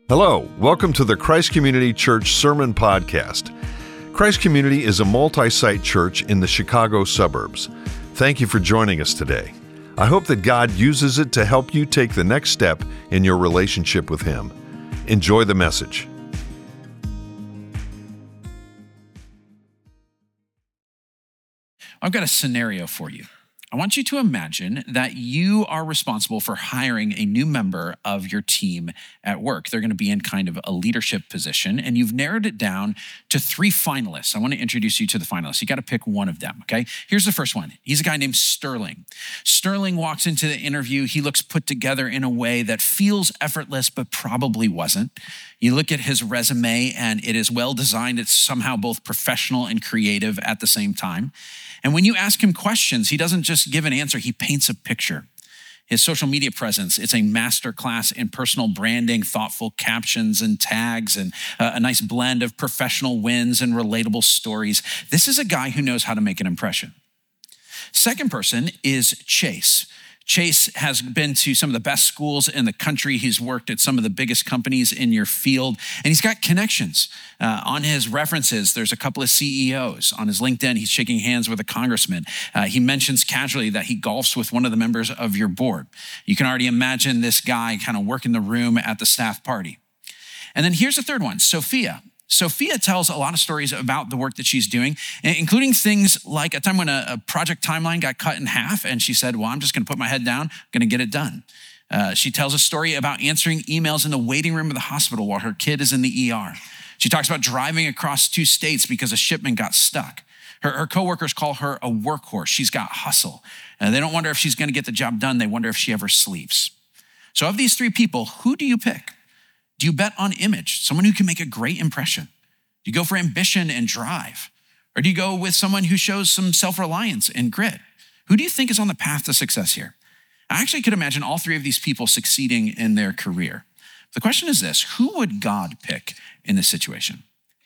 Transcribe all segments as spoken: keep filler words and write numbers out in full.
Hello, welcome to the Christ Community Church Sermon Podcast. Christ Community is a multi-site church in the Chicago suburbs. Thank you for joining us today. I hope that God uses it to help you take the next step in your relationship with Him. Enjoy the message. I've got a scenario for you. I want you to imagine that you are responsible for hiring a new member of your team at work. They're going to be in kind of a leadership position, and you've narrowed it down to three finalists. I want to introduce you to the finalists. You got to pick one of them, okay? Here's the first one. He's a guy named Sterling. Sterling walks into the interview. He looks put together in a way that feels effortless, but probably wasn't. You look at his resume, and it is well designed. It's somehow both professional and creative at the same time. And when you ask him questions, he doesn't just give an answer, he paints a picture. His social media presence, it's a masterclass in personal branding, thoughtful captions and tags, and a nice blend of professional wins and relatable stories. This is a guy who knows how to make an impression. Second person is Chase. Chase has been to some of the best schools in the country. He's worked at some of the biggest companies in your field, and he's got connections. Uh, on his references, there's a couple of C E Os. On his LinkedIn, he's shaking hands with a congressman. Uh, he mentions casually that he golfs with one of the members of your board. You can already imagine this guy kind of working the room at the staff party. And then here's the third one, Sophia. Sophia tells a lot of stories about the work that she's doing, including things like a time when a, a project timeline got cut in half, and she said, well, I'm just gonna put my head down, I'm gonna get it done. Uh, she tells a story about answering emails in the waiting room of the hospital while her kid is in the E R. She talks about driving across two states because a shipment got stuck. Her, her coworkers call her a workhorse. She's got hustle. Uh, they don't wonder if she's gonna get the job done, they wonder if she ever sleeps. So of these three people, who do you pick? Do you bet on image, someone who can make a great impression? Do you go for ambition and drive? Or do you go with someone who shows some self-reliance and grit? Who do you think is on the path to success here? I actually could imagine all three of these people succeeding in their career. The question is this: who would God pick in this situation?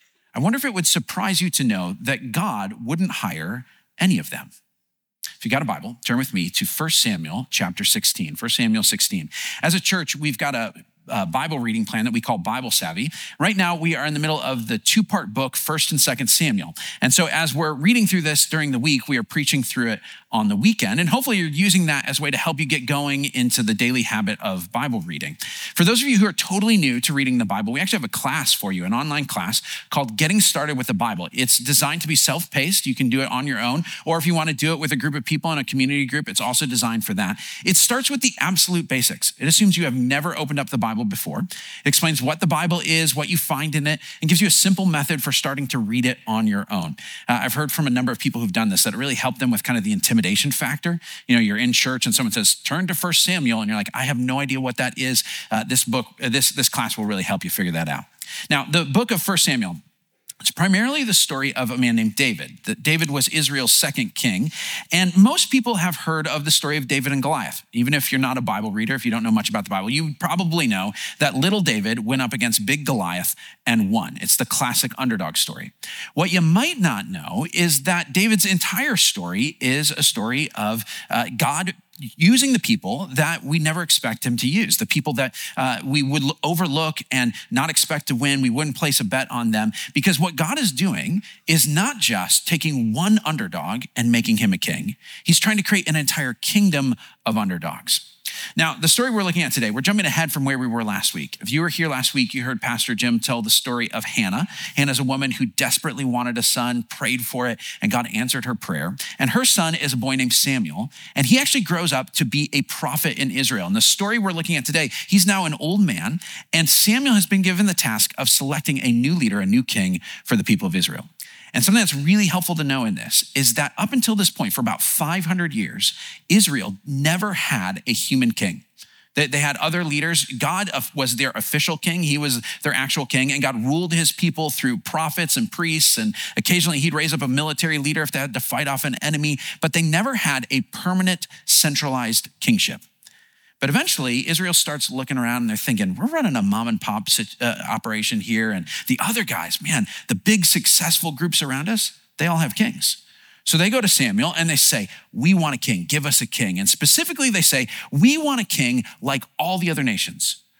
I wonder if it would surprise you to know that God wouldn't hire any of them. If you got a Bible, turn with me to First Samuel chapter sixteen. First Samuel sixteen. As a church, we've got a Uh, Bible reading plan that we call Bible Savvy. Right now, we are in the middle of the two-part book, First and Second Samuel. And so as we're reading through this during the week, we are preaching through it on the weekend. And hopefully you're using that as a way to help you get going into the daily habit of Bible reading. For those of you who are totally new to reading the Bible, we actually have a class for you, an online class called Getting Started with the Bible. It's designed to be self-paced. You can do it on your own. Or if you want to do it with a group of people in a community group, it's also designed for that. It starts with the absolute basics. It assumes you have never opened up the Bible before. It explains what the Bible is, what you find in it, and gives you a simple method for starting to read it on your own. Uh, I've heard from a number of people who've done this that it really helped them with kind of the intimidation factor. You know, you're in church and someone says, turn to First Samuel, and you're like, I have no idea what that is. Uh, this book, uh, this, this class will really help you figure that out. Now, the book of First Samuel, it's primarily the story of a man named David. That David was Israel's second king. And most people have heard of the story of David and Goliath. Even if you're not a Bible reader, if you don't know much about the Bible, you probably know that little David went up against big Goliath and won. It's the classic underdog story. What you might not know is that David's entire story is a story of uh, God using the people that we never expect him to use, the people that uh, we would overlook and not expect to win. We wouldn't place a bet on them, because what God is doing is not just taking one underdog and making him a king. He's trying to create an entire kingdom of underdogs. Now, the story we're looking at today, we're jumping ahead from where we were last week. If you were here last week, you heard Pastor Jim tell the story of Hannah. Hannah's a woman who desperately wanted a son, prayed for it, and God answered her prayer. And her son is a boy named Samuel, and he actually grows up to be a prophet in Israel. And the story we're looking at today, he's now an old man, and Samuel has been given the task of selecting a new leader, a new king for the people of Israel. And something that's really helpful to know in this is that up until this point, for about five hundred years, Israel never had a human king. They, they had other leaders. God was their official king. He was their actual king, and God ruled his people through prophets and priests, and occasionally he'd raise up a military leader if they had to fight off an enemy, but they never had a permanent centralized kingship. But eventually, Israel starts looking around and they're thinking, we're running a mom and pop uh, operation here. And the other guys, man, the big successful groups around us, they all have kings. So they go to Samuel and they say, we want a king, give us a king. And specifically they say, we want a king like all the other nations.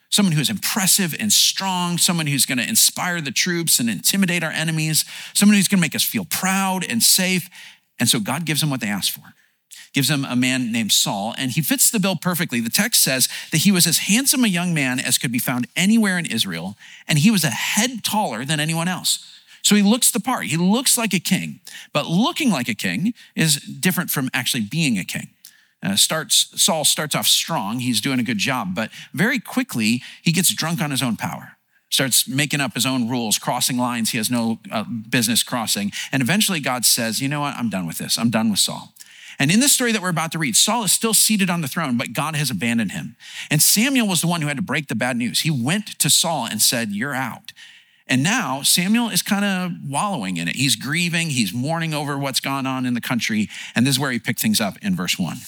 someone who is impressive and strong, someone who's going to inspire the troops and intimidate our enemies, someone who's going to make us feel proud and safe. And so God gives them what they asked for. Gives them a man named Saul, and he fits the bill perfectly. The text says that he was as handsome a young man as could be found anywhere in Israel, and he was a head taller than anyone else. So he looks the part. He looks like a king, but looking like a king is different from actually being a king. Uh, starts Saul starts off strong. He's doing a good job, but very quickly he gets drunk on his own power. Starts making up his own rules, crossing lines he has no uh, business crossing. And eventually God says, you know what? I'm done with this. I'm done with Saul. And in this story that we're about to read, Saul is still seated on the throne, but God has abandoned him. And Samuel was the one who had to break the bad news. He went to Saul and said, you're out. And now Samuel is kind of wallowing in it. He's grieving. He's mourning over what's gone on in the country. And this is where he picked things up in verse one.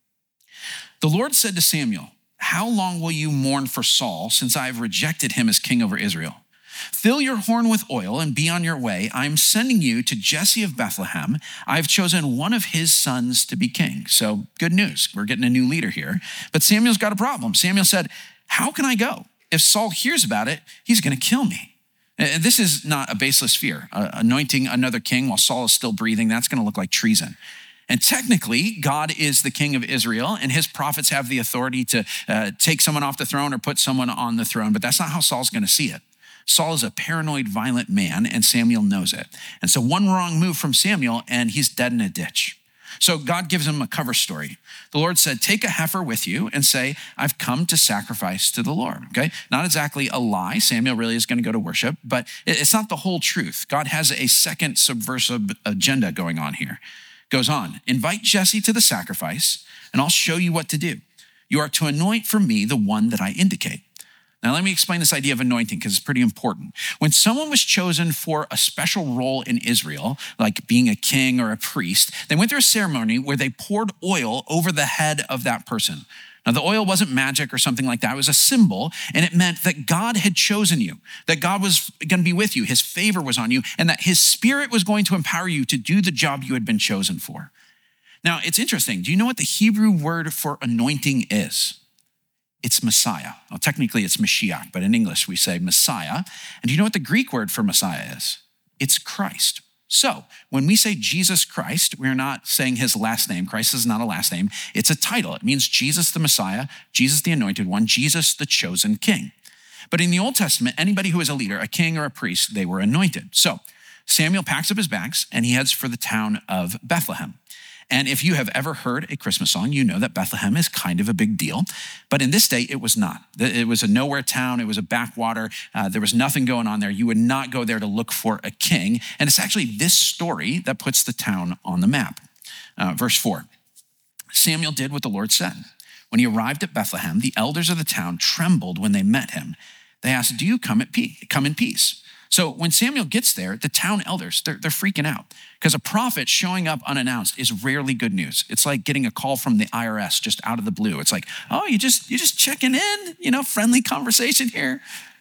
The Lord said to Samuel, how long will you mourn for Saul, since I have rejected him as king over Israel? Fill your horn with oil and be on your way. I'm sending you to Jesse of Bethlehem. I've chosen one of his sons to be king. So good news. We're getting a new leader here. But Samuel's got a problem. Samuel said, how can I go? If Saul hears about it, he's going to kill me. And this is not a baseless fear. Uh, anointing another king while Saul is still breathing, that's going to look like treason. And technically, God is the king of Israel, and his prophets have the authority to uh, take someone off the throne or put someone on the throne. But that's not how Saul's going to see it. Saul is a paranoid, violent man, and Samuel knows it. And so one wrong move from Samuel, and he's dead in a ditch. So God gives him a cover story. The Lord said, take a heifer with you and say, I've come to sacrifice to the Lord, okay? Not exactly a lie. Samuel really is going to go to worship, but it's not the whole truth. God has a second subversive agenda going on here. Goes on, invite Jesse to the sacrifice, and I'll show you what to do. You are to anoint for me the one that I indicate. Now, let me explain this idea of anointing because it's pretty important. When someone was chosen for a special role in Israel, like being a king or a priest, they went through a ceremony where they poured oil over the head of that person. Now, the oil wasn't magic or something like that. It was a symbol, and it meant that God had chosen you, that God was going to be with you, his favor was on you, and that his spirit was going to empower you to do the job you had been chosen for. Now, it's interesting. Do you know what the Hebrew word for anointing is? It's Messiah. Well, technically it's Mashiach, but in English we say Messiah. And do you know what the Greek word for Messiah is? It's Christ. So when we say Jesus Christ, we're not saying his last name. Christ is not a last name. It's a title. It means Jesus the Messiah, Jesus the Anointed One, Jesus the chosen King. But in the Old Testament, anybody who was a leader, a king or a priest, they were anointed. So Samuel packs up his bags and he heads for the town of Bethlehem. And if you have ever heard a Christmas song, you know that Bethlehem is kind of a big deal. But in this day, it was not. It was a nowhere town. It was a backwater. Uh, there was nothing going on there. You would not go there to look for a king. And it's actually this story that puts the town on the map. Uh, verse four, Samuel did what the Lord said. When he arrived at Bethlehem, the elders of the town trembled when they met him. They asked, do you come, at peace? come in peace? So when Samuel gets there, the town elders, they're, they're freaking out because a prophet showing up unannounced is rarely good news. It's like getting a call from the I R S just out of the blue. It's like, oh, you just, you just checking in, you know, friendly conversation here.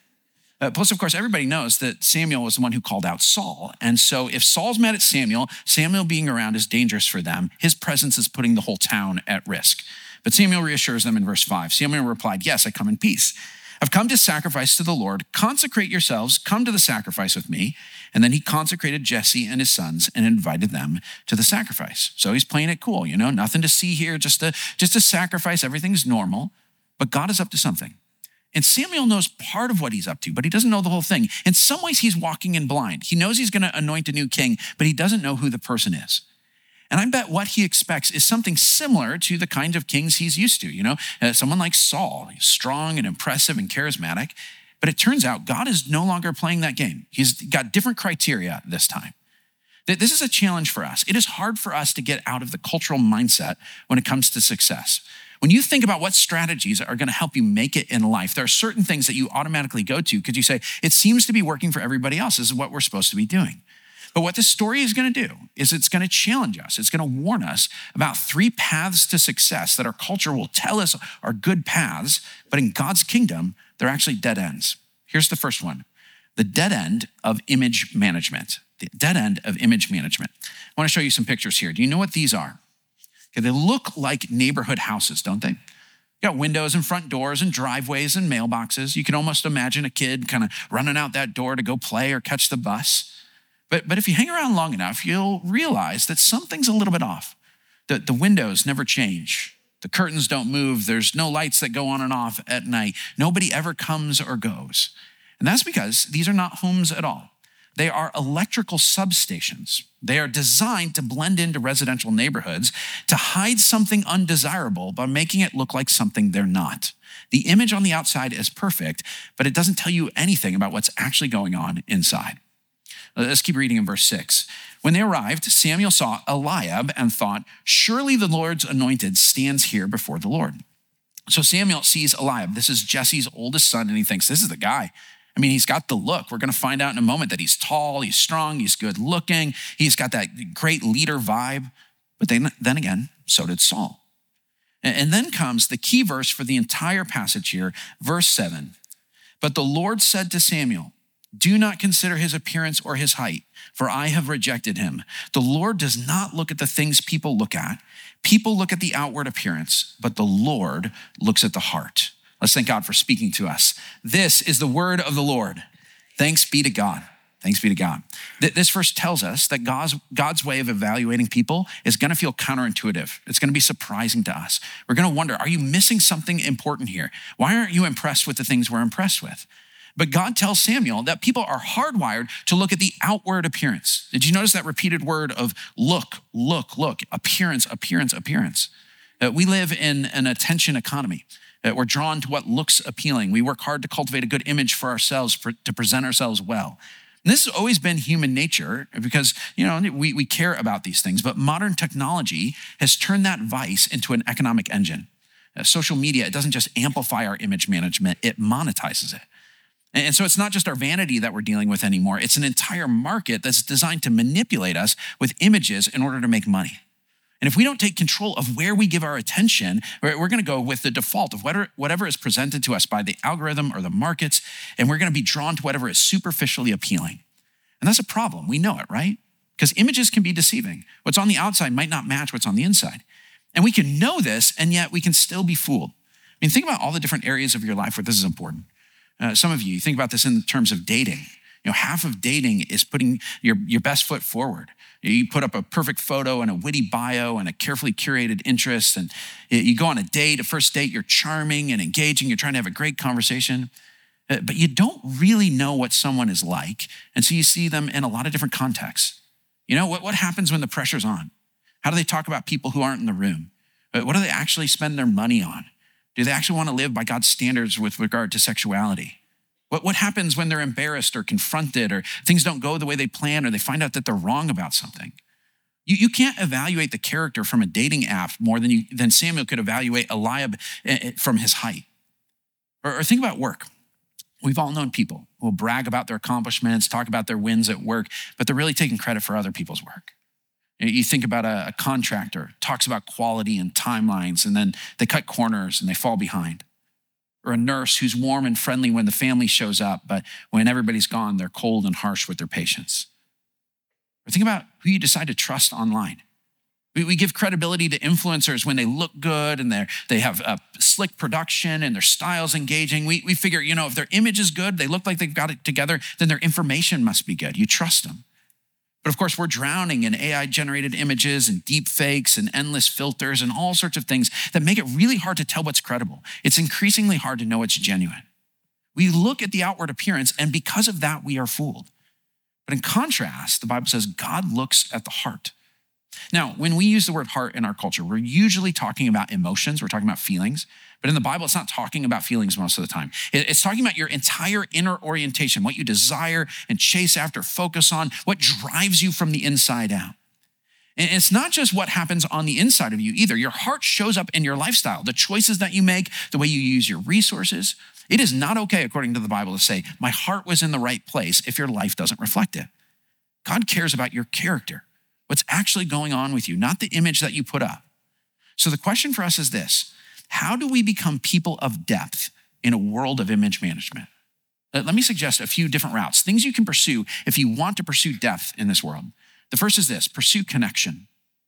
Uh, plus, of course, everybody knows that Samuel was the one who called out Saul. And so if Saul's mad at Samuel, Samuel being around is dangerous for them. His presence is putting the whole town at risk. But Samuel reassures them in verse five. Samuel replied, yes, I come in peace. I've come to sacrifice to the Lord. Consecrate yourselves. Come to the sacrifice with me. And then he consecrated Jesse and his sons and invited them to the sacrifice. So he's playing it cool, you know, nothing to see here, just a, just a sacrifice. Everything's normal. But God is up to something. And Samuel knows part of what he's up to, but he doesn't know the whole thing. In some ways, he's walking in blind. He knows he's going to anoint a new king, but he doesn't know who the person is. And I bet what he expects is something similar to the kind of kings he's used to, you know, uh, someone like Saul, he's strong and impressive and charismatic. But it turns out God is no longer playing that game. He's got different criteria this time. This is a challenge for us. It is hard for us to get out of the cultural mindset when it comes to success. When you think about what strategies are going to help you make it in life, there are certain things that you automatically go to because you say, it seems to be working for everybody else. This is what we're supposed to be doing. But what this story is going to do is it's going to challenge us. It's going to warn us about three paths to success that our culture will tell us are good paths, but in God's kingdom, they're actually dead ends. Here's the first one, the dead end of image management. The dead end of image management. I want to show you some pictures here. Do you know what these are? Okay, they look like neighborhood houses, don't they? You got windows and front doors and driveways and mailboxes. You can almost imagine a kid kind of running out that door to go play or catch the bus. But, but if you hang around long enough, you'll realize that something's a little bit off. The, the windows never change. The curtains don't move. There's no lights that go on and off at night. Nobody ever comes or goes. And that's because these are not homes at all. They are electrical substations. They are designed to blend into residential neighborhoods to hide something undesirable by making it look like something they're not. The image on the outside is perfect, but it doesn't tell you anything about what's actually going on inside. Let's keep reading in verse six. When they arrived, Samuel saw Eliab and thought, surely the Lord's anointed stands here before the Lord. So Samuel sees Eliab. This is Jesse's oldest son, and he thinks, this is the guy. I mean, he's got the look. We're going to find out in a moment that he's tall, he's strong, he's good looking. He's got that great leader vibe. But then, then again, so did Saul. And then comes the key verse for the entire passage here, verse seven. But the Lord said to Samuel, do not consider his appearance or his height, for I have rejected him. The Lord does not look at the things people look at. People look at the outward appearance, but the Lord looks at the heart. Let's thank God for speaking to us. This is the word of the Lord. Thanks be to God. Thanks be to God. This verse tells us that God's, God's way of evaluating people is going to feel counterintuitive. It's going to be surprising to us. We're going to wonder, are you missing something important here? Why aren't you impressed with the things we're impressed with? But God tells Samuel that people are hardwired to look at the outward appearance. Did you notice that repeated word of look, look, look, appearance, appearance, appearance? Uh, we live in an attention economy. Uh, we're drawn to what looks appealing. We work hard to cultivate a good image for ourselves, for, to present ourselves well. And this has always been human nature because, you know, we, we care about these things, but modern technology has turned that vice into an economic engine. Uh, social media, it doesn't just amplify our image management, it monetizes it. And so it's not just our vanity that we're dealing with anymore. It's an entire market that's designed to manipulate us with images in order to make money. And if we don't take control of where we give our attention, we're going to go with the default of whatever is presented to us by the algorithm or the markets, and we're going to be drawn to whatever is superficially appealing. And that's a problem. We know it, right? Because images can be deceiving. What's on the outside might not match what's on the inside. And we can know this, and yet we can still be fooled. I mean, think about all the different areas of your life where this is important. Uh, some of you, you think about this in terms of dating. You know, half of dating is putting your, your best foot forward. You put up a perfect photo and a witty bio and a carefully curated interest, and you go on a date, a first date, you're charming and engaging, you're trying to have a great conversation, uh, but you don't really know what someone is like, and so you see them in a lot of different contexts. You know, what, what happens when the pressure's on? How do they talk about people who aren't in the room? Uh, what do they actually spend their money on? Do they actually want to live by God's standards with regard to sexuality? What, what happens when they're embarrassed or confronted or things don't go the way they plan or they find out that they're wrong about something? You, you can't evaluate the character from a dating app more than, you, than Samuel could evaluate Eliab from his height. Or, or think about work. We've all known people who will brag about their accomplishments, talk about their wins at work, but they're really taking credit for other people's work. You think about a, a contractor, talks about quality and timelines, and then they cut corners and they fall behind. Or a nurse who's warm and friendly when the family shows up, but when everybody's gone, they're cold and harsh with their patients. Or think about who you decide to trust online. We, we give credibility to influencers when they look good and they they have a slick production and their style's engaging. We, we figure, you know, if their image is good, they look like they've got it together, then their information must be good. You trust them. But of course, we're drowning in A I-generated images and deep fakes and endless filters and all sorts of things that make it really hard to tell what's credible. It's increasingly hard to know what's genuine. We look at the outward appearance, and because of that, we are fooled. But in contrast, the Bible says God looks at the heart. Now, when we use the word heart in our culture, we're usually talking about emotions, we're talking about feelings, but in the Bible, it's not talking about feelings most of the time. It's talking about your entire inner orientation, what you desire and chase after, focus on, what drives you from the inside out. And it's not just what happens on the inside of you either. Your heart shows up in your lifestyle, the choices that you make, the way you use your resources. It is not okay, according to the Bible, to say, my heart was in the right place if your life doesn't reflect it. God cares about your character, what's actually going on with you, not the image that you put up. So the question for us is this: how do we become people of depth in a world of image management? Let me suggest a few different routes, things you can pursue if you want to pursue depth in this world. The first is this: pursue connection.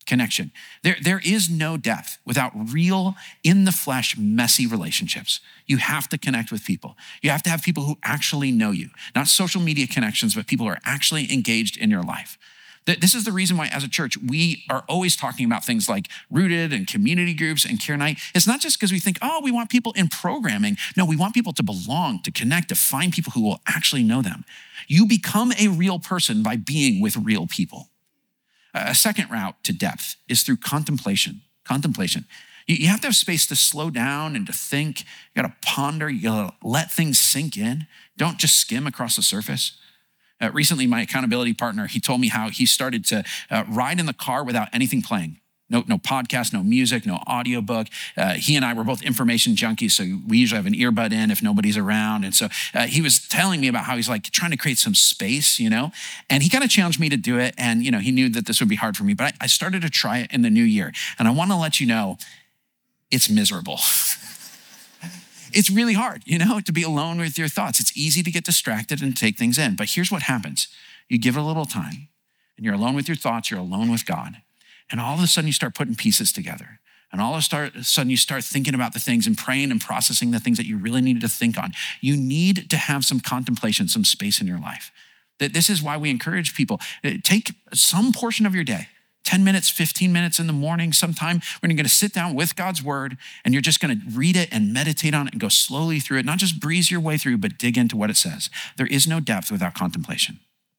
connection. There, there is no depth without real, in the flesh, messy relationships. You have to connect with people. You have to have people who actually know you, not social media connections, but people who are actually engaged in your life. This is the reason why, as a church, we are always talking about things like Rooted and community groups and Care Night. It's not just because we think, oh, we want people in programming. No, we want people to belong, to connect, to find people who will actually know them. You become a real person by being with real people. A second route to depth is through contemplation. Contemplation. You have to have space to slow down and to think. You got to ponder. You got to let things sink in. Don't just skim across the surface. Uh, recently, my accountability partner, he told me how he started to uh, ride in the car without anything playing. No, no podcast, no music, no audiobook. Uh, he and I were both information junkies, so we usually have an earbud in if nobody's around. And so uh, he was telling me about how he's like trying to create some space, you know, and he kind of challenged me to do it. And, you know, he knew that this would be hard for me, but I, I started to try it in the new year. And I want to let you know, it's miserable. It's really hard, you know, to be alone with your thoughts. It's easy to get distracted and take things in. But here's what happens. You give it a little time, and you're alone with your thoughts. You're alone with God. And all of a sudden, you start putting pieces together. And all of a sudden, you start thinking about the things and praying and processing the things that you really needed to think on. You need to have some contemplation, some space in your life. That This is why we encourage people. Take some portion of your day. ten minutes, fifteen minutes in the morning, sometime when you're going to sit down with God's word and you're just going to read it and meditate on it and go slowly through it, not just breeze your way through, but dig into what it says. There is no depth without contemplation.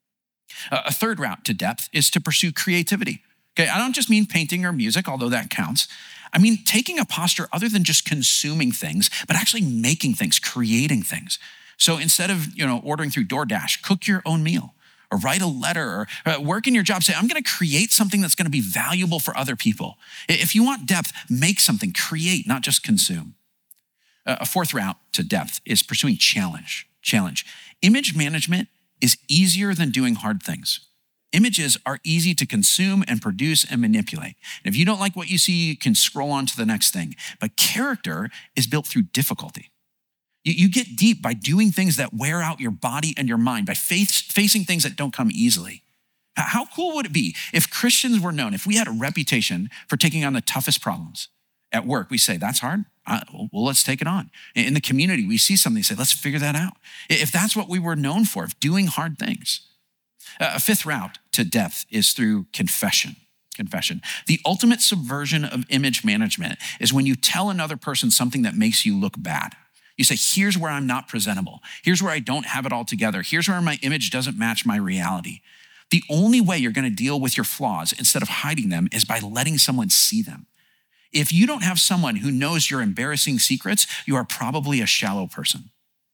Uh, a third route to depth is to pursue creativity. Okay, I don't just mean painting or music, although that counts. I mean taking a posture other than just consuming things, but actually making things, creating things. So instead of, you know, ordering through DoorDash, cook your own meal. Or write a letter, or work in your job. Say, I'm going to create something that's going to be valuable for other people. If you want depth, make something, create, not just consume. A fourth route to depth is pursuing challenge. Challenge. Image management is easier than doing hard things. Images are easy to consume and produce and manipulate. And if you don't like what you see, you can scroll on to the next thing. But character is built through difficulty. You get deep by doing things that wear out your body and your mind, by face, facing things that don't come easily. How cool would it be if Christians were known, if we had a reputation for taking on the toughest problems? At work, we say, that's hard. Uh, well, let's take it on. In the community, we see something, say, let's figure that out. If that's what we were known for, of doing hard things. A fifth route to depth is through confession. Confession. The ultimate subversion of image management is when you tell another person something that makes you look bad. You say, here's where I'm not presentable. Here's where I don't have it all together. Here's where my image doesn't match my reality. The only way you're going to deal with your flaws instead of hiding them is by letting someone see them. If you don't have someone who knows your embarrassing secrets, you are probably a shallow person.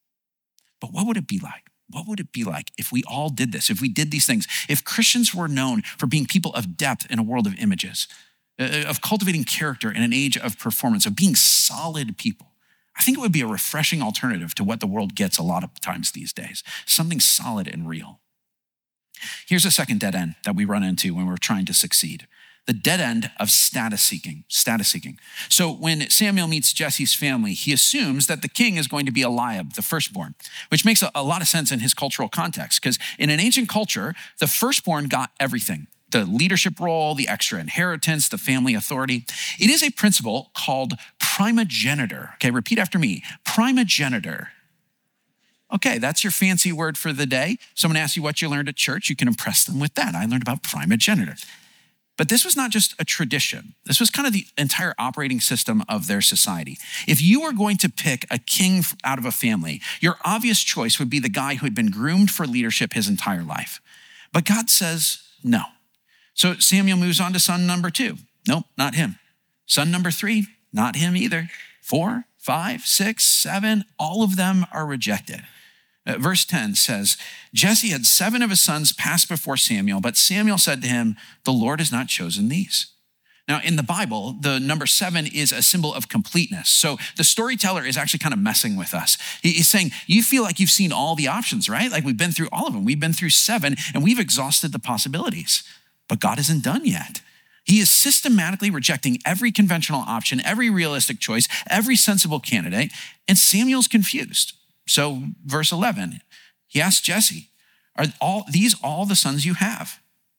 But what would it be like? What would it be like if we all did this, if we did these things, if Christians were known for being people of depth in a world of images, of cultivating character in an age of performance, of being solid people? I think it would be a refreshing alternative to what the world gets a lot of times these days, something solid and real. Here's a second dead end that we run into when we're trying to succeed. The dead end of status seeking, status seeking. So when Samuel meets Jesse's family, he assumes that the king is going to be Eliab, the firstborn, which makes a, a lot of sense in his cultural context, because in an ancient culture, the firstborn got everything. The leadership role, the extra inheritance, the family authority. It is a principle called primogeniture. Okay, repeat after me, primogeniture. Okay, that's your fancy word for the day. Someone asks you what you learned at church, you can impress them with that. I learned about primogeniture. But this was not just a tradition. This was kind of the entire operating system of their society. If you were going to pick a king out of a family, your obvious choice would be the guy who had been groomed for leadership his entire life. But God says no. So Samuel moves on to son number two. Nope, not him. Son number three, not him either. Four, five, six, seven, all of them are rejected. Uh, verse ten says, Jesse had seven of his sons pass before Samuel, but Samuel said to him, the Lord has not chosen these. Now, in the Bible, the number seven is a symbol of completeness. So the storyteller is actually kind of messing with us. He's saying, you feel like you've seen all the options, right? Like we've been through all of them. We've been through seven, and we've exhausted the possibilities. But God isn't done yet. He is systematically rejecting every conventional option, every realistic choice, every sensible candidate, and Samuel's confused. So verse eleven, he asks Jesse, are all these all the sons you have?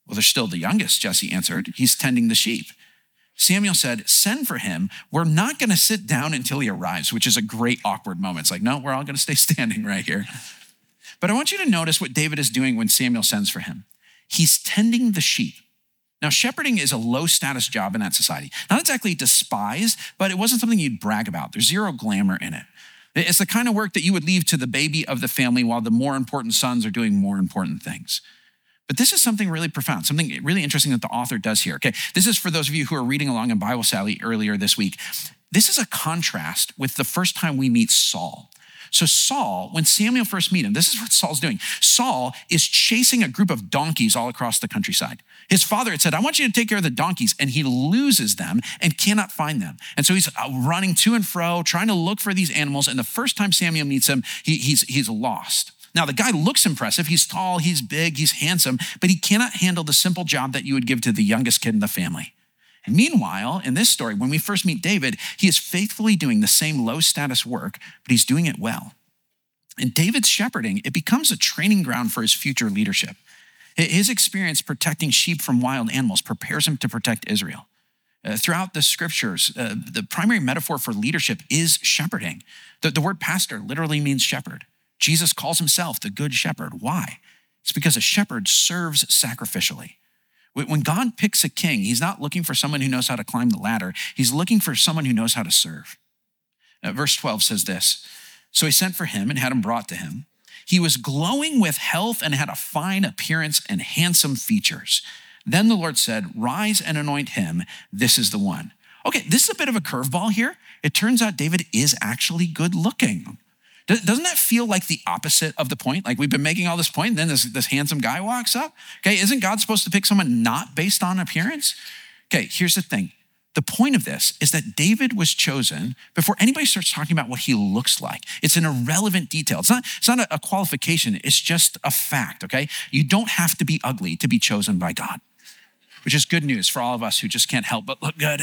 Well, they're still the youngest, Jesse answered. He's tending the sheep. Samuel said, send for him. We're not going to sit down until he arrives, which is a great awkward moment. It's like, no, we're all going to stay standing right here. But I want you to notice what David is doing when Samuel sends for him. He's tending the sheep. Now, shepherding is a low status job in that society. Not exactly despised, but it wasn't something you'd brag about. There's zero glamour in it. It's the kind of work that you would leave to the baby of the family while the more important sons are doing more important things. But this is something really profound, something really interesting that the author does here. Okay, this is for those of you who are reading along in Bible Sally earlier this week. This is a contrast with the first time we meet Saul. So Saul, when Samuel first meets him, this is what Saul's doing. Saul is chasing a group of donkeys all across the countryside. His father had said, I want you to take care of the donkeys, and he loses them and cannot find them. And so he's running to and fro, trying to look for these animals. And the first time Samuel meets him, he, he's, he's lost. Now, the guy looks impressive. He's tall, he's big, he's handsome, but he cannot handle the simple job that you would give to the youngest kid in the family. And meanwhile, in this story, when we first meet David, he is faithfully doing the same low status work, but he's doing it well. In David's shepherding, it becomes a training ground for his future leadership. His experience protecting sheep from wild animals prepares him to protect Israel. Uh, throughout the scriptures, uh, the primary metaphor for leadership is shepherding. The, the word pastor literally means shepherd. Jesus calls himself the good shepherd. Why? It's because a shepherd serves sacrificially. When God picks a king, he's not looking for someone who knows how to climb the ladder. He's looking for someone who knows how to serve. Uh, verse twelve says this, so he sent for him and had him brought to him. He was glowing with health and had a fine appearance and handsome features. Then the Lord said, rise and anoint him. This is the one. Okay, this is a bit of a curveball here. It turns out David is actually good looking. Doesn't that feel like the opposite of the point? Like we've been making all this point, and then this, this handsome guy walks up. Okay, isn't God supposed to pick someone not based on appearance? Okay, here's the thing. The point of this is that David was chosen before anybody starts talking about what he looks like. It's an irrelevant detail. It's not, it's not a, a qualification. It's just a fact, okay? You don't have to be ugly to be chosen by God, which is good news for all of us who just can't help but look good.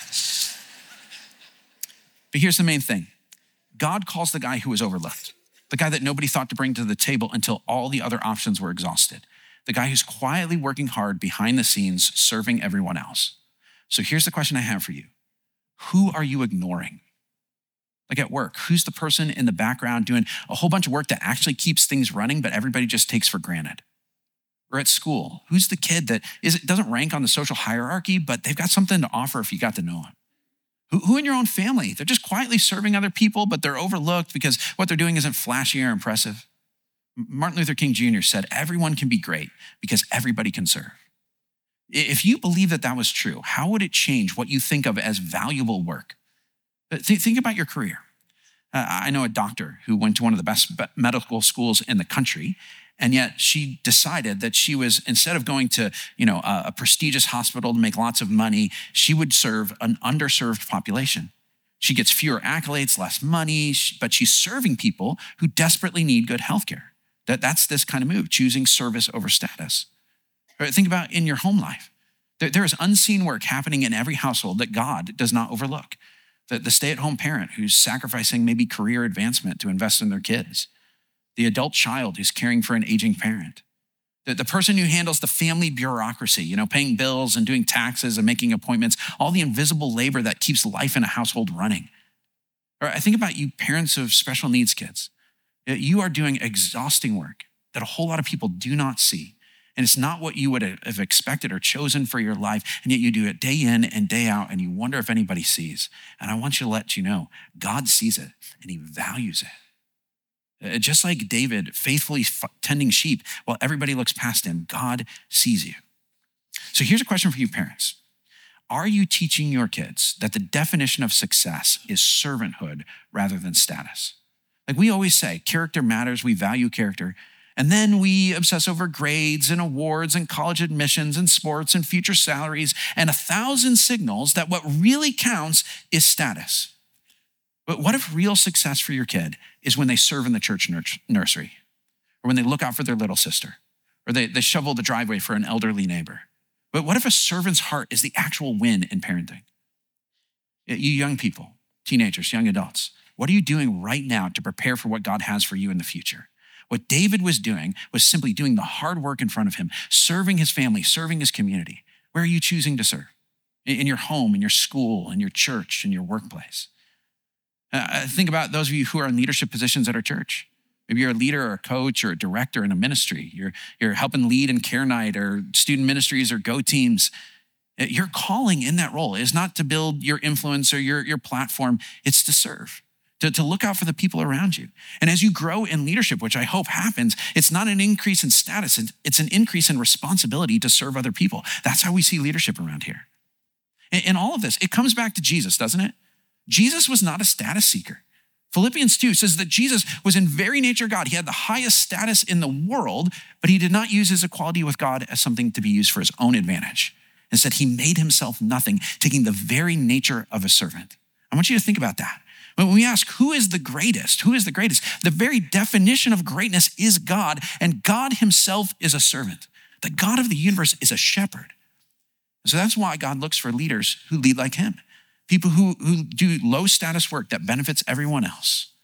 But here's the main thing. God calls the guy who was overlooked, the guy that nobody thought to bring to the table until all the other options were exhausted, the guy who's quietly working hard behind the scenes, serving everyone else. So here's the question I have for you. Who are you ignoring? Like at work, who's the person in the background doing a whole bunch of work that actually keeps things running, but everybody just takes for granted? Or at school, who's the kid that is, doesn't rank on the social hierarchy, but they've got something to offer if you got to know them? Who in your own family? They're just quietly serving other people, but they're overlooked because what they're doing isn't flashy or impressive. Martin Luther King Junior said, everyone can be great because everybody can serve. If you believe that that was true, how would it change what you think of as valuable work? Think about your career. I know a doctor who went to one of the best medical schools in the country, and yet she decided that she was, instead of going to, you know, a, a prestigious hospital to make lots of money, she would serve an underserved population. She gets fewer accolades, less money, but she's serving people who desperately need good healthcare. That, that's this kind of move, choosing service over status. Think about in your home life. There, there is unseen work happening in every household that God does not overlook. The, the stay-at-home parent who's sacrificing maybe career advancement to invest in their kids. The adult child who's caring for an aging parent. The, the person who handles the family bureaucracy, you know, paying bills and doing taxes and making appointments, all the invisible labor that keeps life in a household running. Or I think about you parents of special needs kids. You are doing exhausting work that a whole lot of people do not see. And it's not what you would have expected or chosen for your life, and yet you do it day in and day out, and you wonder if anybody sees. And I want you to let you know, God sees it, and he values it. Just like David faithfully tending sheep while everybody looks past him, God sees you. So here's a question for you parents. Are you teaching your kids that the definition of success is servanthood rather than status? Like we always say, character matters, we value character, and then we obsess over grades and awards and college admissions and sports and future salaries and a thousand signals that what really counts is status. But what if real success for your kid is when they serve in the church nursery, or when they look out for their little sister, or they, they shovel the driveway for an elderly neighbor? But what if a servant's heart is the actual win in parenting? You young people, teenagers, young adults, what are you doing right now to prepare for what God has for you in the future? What David was doing was simply doing the hard work in front of him, serving his family, serving his community. Where are you choosing to serve? In your home, in your school, in your church, in your workplace. Uh, think about those of you who are in leadership positions at our church. Maybe you're a leader or a coach or a director in a ministry. You're, you're helping lead in Care Night or student ministries or Go Teams. Your calling in that role is not to build your influence or your, your platform. It's to serve, to, to look out for the people around you. And as you grow in leadership, which I hope happens, it's not an increase in status. It's an increase in responsibility to serve other people. That's how we see leadership around here. In all of this, it comes back to Jesus, doesn't it? Jesus was not a status seeker. Philippians two says that Jesus was in very nature God. He had the highest status in the world, but he did not use his equality with God as something to be used for his own advantage. Instead, he made himself nothing, taking the very nature of a servant. I want you to think about that. When we ask, who is the greatest? Who is the greatest? The very definition of greatness is God, and God himself is a servant. The God of the universe is a shepherd. So that's why God looks for leaders who lead like him. People who, who do low status work that benefits everyone else.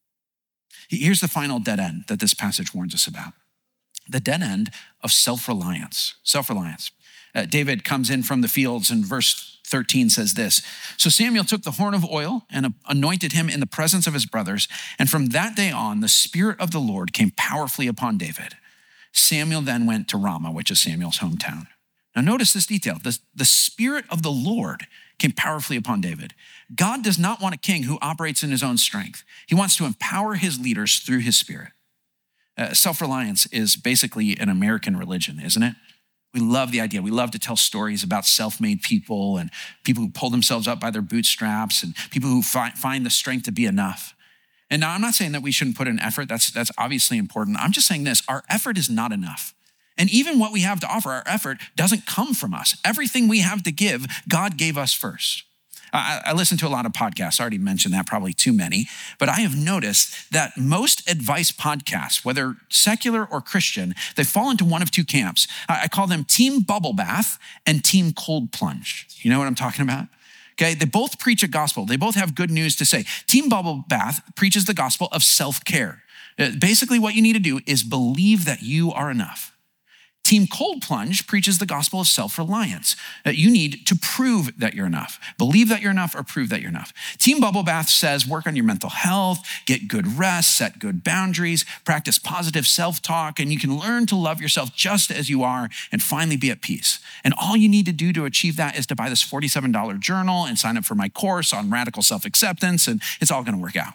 Here's the final dead end that this passage warns us about. The dead end of self-reliance. Self-reliance. Uh, David comes in from the fields and verse thirteen says this. So Samuel took the horn of oil and anointed him in the presence of his brothers. And from that day on, the Spirit of the Lord came powerfully upon David. Samuel then went to Ramah, which is Samuel's hometown. Now notice this detail. The, the Spirit of the Lord came powerfully upon David. God does not want a king who operates in his own strength. He wants to empower his leaders through his Spirit. Uh, self-reliance is basically an American religion, isn't it? We love the idea. We love to tell stories about self-made people and people who pull themselves up by their bootstraps and people who fi- find the strength to be enough. And now I'm not saying that we shouldn't put in effort. That's, that's obviously important. I'm just saying this, our effort is not enough. And even what we have to offer, our effort, doesn't come from us. Everything we have to give, God gave us first. I, I listen to a lot of podcasts. I already mentioned that, probably too many. But I have noticed that most advice podcasts, whether secular or Christian, they fall into one of two camps. I, I call them Team Bubble Bath and Team Cold Plunge. You know what I'm talking about? Okay, they both preach a gospel. They both have good news to say. Team Bubble Bath preaches the gospel of self-care. Basically, what you need to do is believe that you are enough. Team Cold Plunge preaches the gospel of self-reliance, that you need to prove that you're enough. Believe that you're enough or prove that you're enough. Team Bubble Bath says work on your mental health, get good rest, set good boundaries, practice positive self-talk, and you can learn to love yourself just as you are and finally be at peace. And all you need to do to achieve that is to buy this forty-seven dollars journal and sign up for my course on radical self-acceptance, and it's all gonna work out.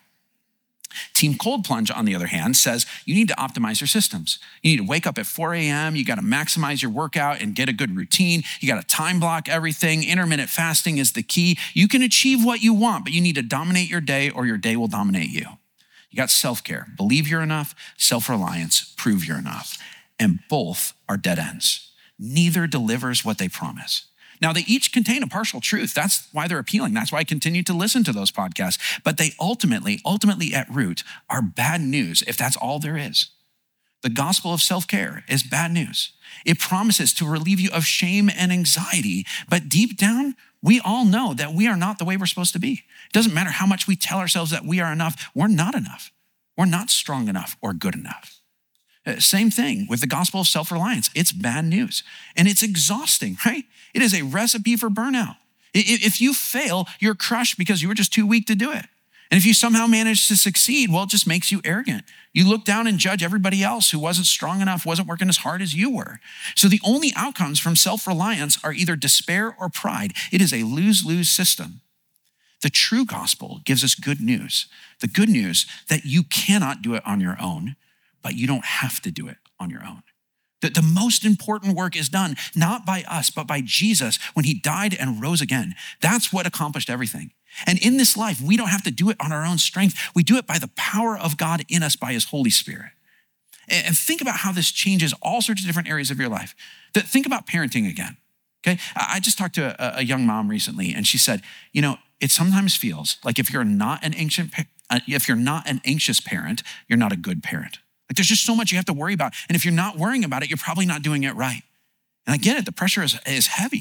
Team Cold Plunge, on the other hand, says you need to optimize your systems. You need to wake up at four a.m. You got to maximize your workout and get a good routine. You got to time block everything. Intermittent fasting is the key. You can achieve what you want, but you need to dominate your day or your day will dominate you. You got self-care. Believe you're enough. Self-reliance. Prove you're enough. And both are dead ends. Neither delivers what they promise. Now, they each contain a partial truth. That's why they're appealing. That's why I continue to listen to those podcasts. But they ultimately, ultimately at root, are bad news if that's all there is. The gospel of self-care is bad news. It promises to relieve you of shame and anxiety. But deep down, we all know that we are not the way we're supposed to be. It doesn't matter how much we tell ourselves that we are enough. We're not enough. We're not strong enough or good enough. Same thing with the gospel of self-reliance. It's bad news and it's exhausting, right? It is a recipe for burnout. If you fail, you're crushed because you were just too weak to do it. And if you somehow manage to succeed, well, it just makes you arrogant. You look down and judge everybody else who wasn't strong enough, wasn't working as hard as you were. So the only outcomes from self-reliance are either despair or pride. It is a lose-lose system. The true gospel gives us good news. The good news that you cannot do it on your own, but you don't have to do it on your own. That the most important work is done not by us, but by Jesus when he died and rose again. That's what accomplished everything. And in this life, we don't have to do it on our own strength. We do it by the power of God in us by his Holy Spirit. And think about how this changes all sorts of different areas of your life. Think about parenting again, okay? I just talked to a young mom recently and she said, you know, it sometimes feels like if you're not an anxious, if you're not an anxious parent, you're not a good parent. Like there's just so much you have to worry about. And if you're not worrying about it, you're probably not doing it right. And I get it, the pressure is, is heavy.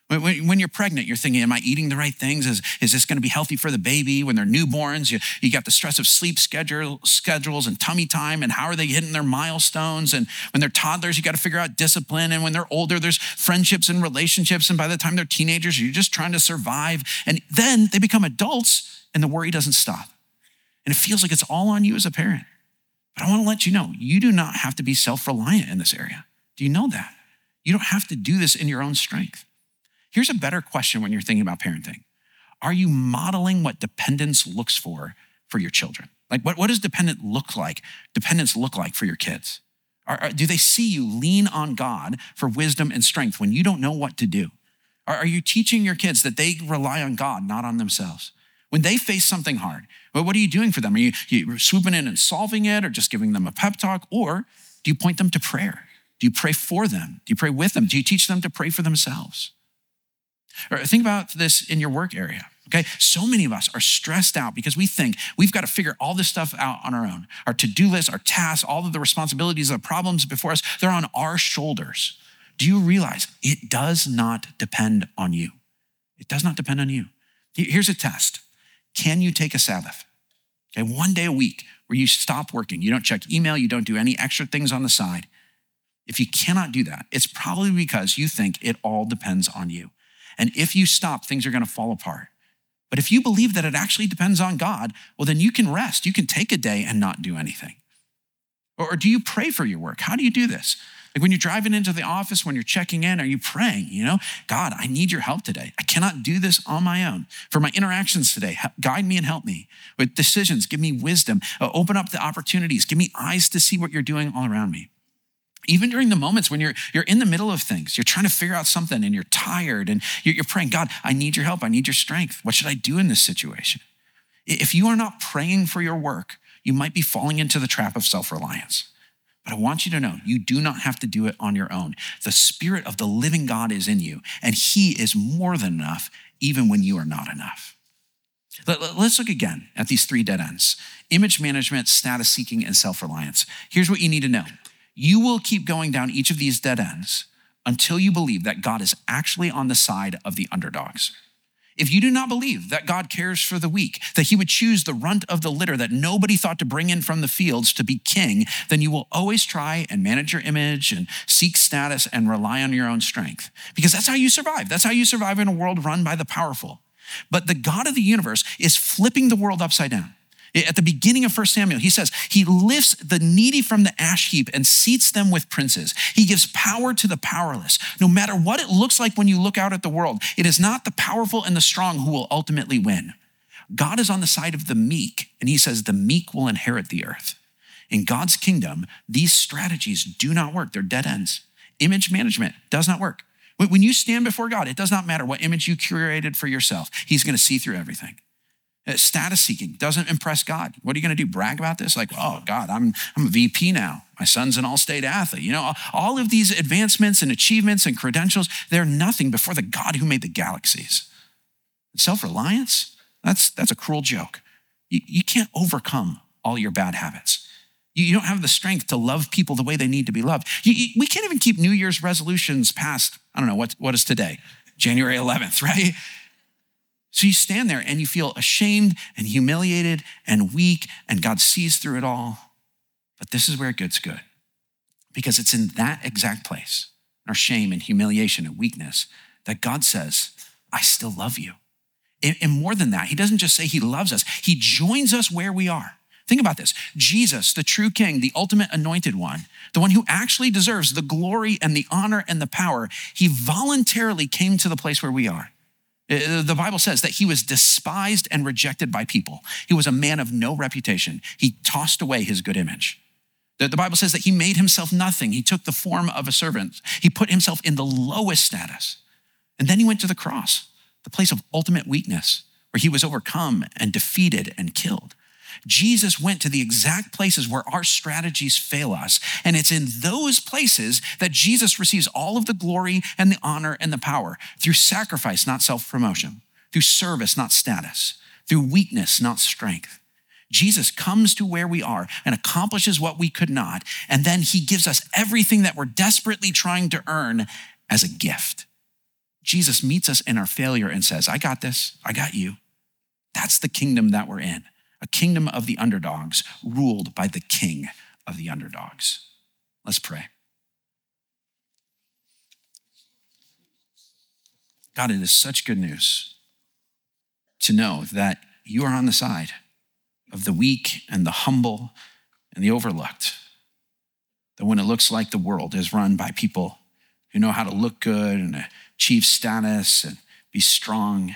When, when, when you're pregnant, you're thinking, am I eating the right things? Is, is this going to be healthy for the baby? When they're newborns, you, you got the stress of sleep schedule, schedules and tummy time, and how are they hitting their milestones? And when they're toddlers, you got to figure out discipline. And when they're older, there's friendships and relationships. And by the time they're teenagers, you're just trying to survive. And then they become adults and the worry doesn't stop. And it feels like it's all on you as a parent. But I want to let you know, you do not have to be self-reliant in this area. Do you know that? You don't have to do this in your own strength. Here's a better question when you're thinking about parenting. Are you modeling what dependence looks for for your children? Like what, what does dependent look like? Dependence look like for your kids? Are, are, do they see you lean on God for wisdom and strength when you don't know what to do? Are, are you teaching your kids that they rely on God, not on themselves? When they face something hard, well, what are you doing for them? Are you, you swooping in and solving it or just giving them a pep talk? Or do you point them to prayer? Do you pray for them? Do you pray with them? Do you teach them to pray for themselves? Or think about this in your work area, okay? So many of us are stressed out because we think we've got to figure all this stuff out on our own. Our to-do list, our tasks, all of the responsibilities, the problems before us, they're on our shoulders. Do you realize it does not depend on you? It does not depend on you. Here's a test. Can you take a Sabbath? Okay, one day a week where you stop working. You don't check email. You don't do any extra things on the side. If you cannot do that, it's probably because you think it all depends on you. And if you stop, things are going to fall apart. But if you believe that it actually depends on God, well, then you can rest. You can take a day and not do anything. Or, or do you pray for your work? How do you do this? Like when you're driving into the office, when you're checking in, are you praying? You know, God, I need your help today. I cannot do this on my own. For my interactions today, guide me and help me. With decisions, give me wisdom. Uh, open up the opportunities. Give me eyes to see what you're doing all around me. Even during the moments when you're, you're in the middle of things, you're trying to figure out something and you're tired and you're, you're praying, God, I need your help. I need your strength. What should I do in this situation? If you are not praying for your work, you might be falling into the trap of self-reliance. But I want you to know, you do not have to do it on your own. The Spirit of the living God is in you, and he is more than enough, even when you are not enough. Let's look again at these three dead ends: image management, status seeking, and self-reliance. Here's what you need to know. You will keep going down each of these dead ends until you believe that God is actually on the side of the underdogs. If you do not believe that God cares for the weak, that he would choose the runt of the litter that nobody thought to bring in from the fields to be king, then you will always try and manage your image and seek status and rely on your own strength. Because that's how you survive. That's how you survive in a world run by the powerful. But the God of the universe is flipping the world upside down. At the beginning of First Samuel, he says, he lifts the needy from the ash heap and seats them with princes. He gives power to the powerless. No matter what it looks like when you look out at the world, it is not the powerful and the strong who will ultimately win. God is on the side of the meek, and he says the meek will inherit the earth. In God's kingdom, these strategies do not work. They're dead ends. Image management does not work. When you stand before God, it does not matter what image you curated for yourself. He's going to see through everything. Status seeking doesn't impress God. What are you going to do? Brag about this? Like, oh God, I'm, I'm a V P now. My son's an all-state athlete. You know, all of these advancements and achievements and credentials, they're nothing before the God who made the galaxies. Self-reliance, that's, that's a cruel joke. You, you can't overcome all your bad habits. You, you don't have the strength to love people the way they need to be loved. You, you, we can't even keep New Year's resolutions past, I don't know, what, what is today? January eleventh, right? So you stand there and you feel ashamed and humiliated and weak, and God sees through it all. But this is where it gets good, because it's in that exact place, our shame and humiliation and weakness, that God says, I still love you. And more than that, he doesn't just say he loves us, he joins us where we are. Think about this. Jesus, the true king, the ultimate anointed one, the one who actually deserves the glory and the honor and the power, he voluntarily came to the place where we are. The Bible says that he was despised and rejected by people. He was a man of no reputation. He tossed away his good image. The Bible says that he made himself nothing. He took the form of a servant. He put himself in the lowest status. And then he went to the cross, the place of ultimate weakness, where he was overcome and defeated and killed. Jesus went to the exact places where our strategies fail us. And it's in those places that Jesus receives all of the glory and the honor and the power, through sacrifice, not self-promotion, through service, not status, through weakness, not strength. Jesus comes to where we are and accomplishes what we could not. And then he gives us everything that we're desperately trying to earn as a gift. Jesus meets us in our failure and says, I got this, I got you. That's the kingdom that we're in, a kingdom of the underdogs ruled by the king of the underdogs. Let's pray. God, it is such good news to know that you are on the side of the weak and the humble and the overlooked. That when it looks like the world is run by people who know how to look good and achieve status and be strong,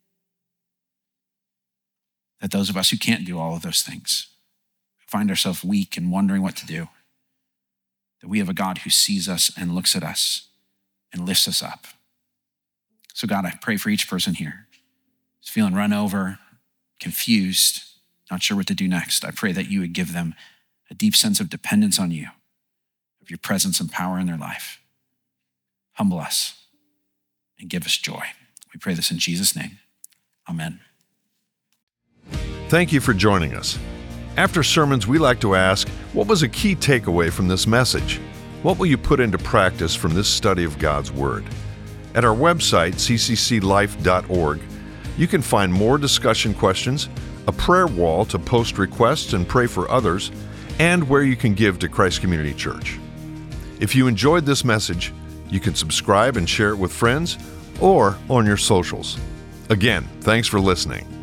that those of us who can't do all of those things, find ourselves weak and wondering what to do, that we have a God who sees us and looks at us and lifts us up. So God, I pray for each person here who's feeling run over, confused, not sure what to do next. I pray that you would give them a deep sense of dependence on you, of your presence and power in their life. Humble us and give us joy. We pray this in Jesus' name. Amen. Thank you for joining us. After sermons, we like to ask, what was a key takeaway from this message? What will you put into practice from this study of God's Word? At our website, c c c life dot org, you can find more discussion questions, a prayer wall to post requests and pray for others, and where you can give to Christ Community Church. If you enjoyed this message, you can subscribe and share it with friends or on your socials. Again, thanks for listening.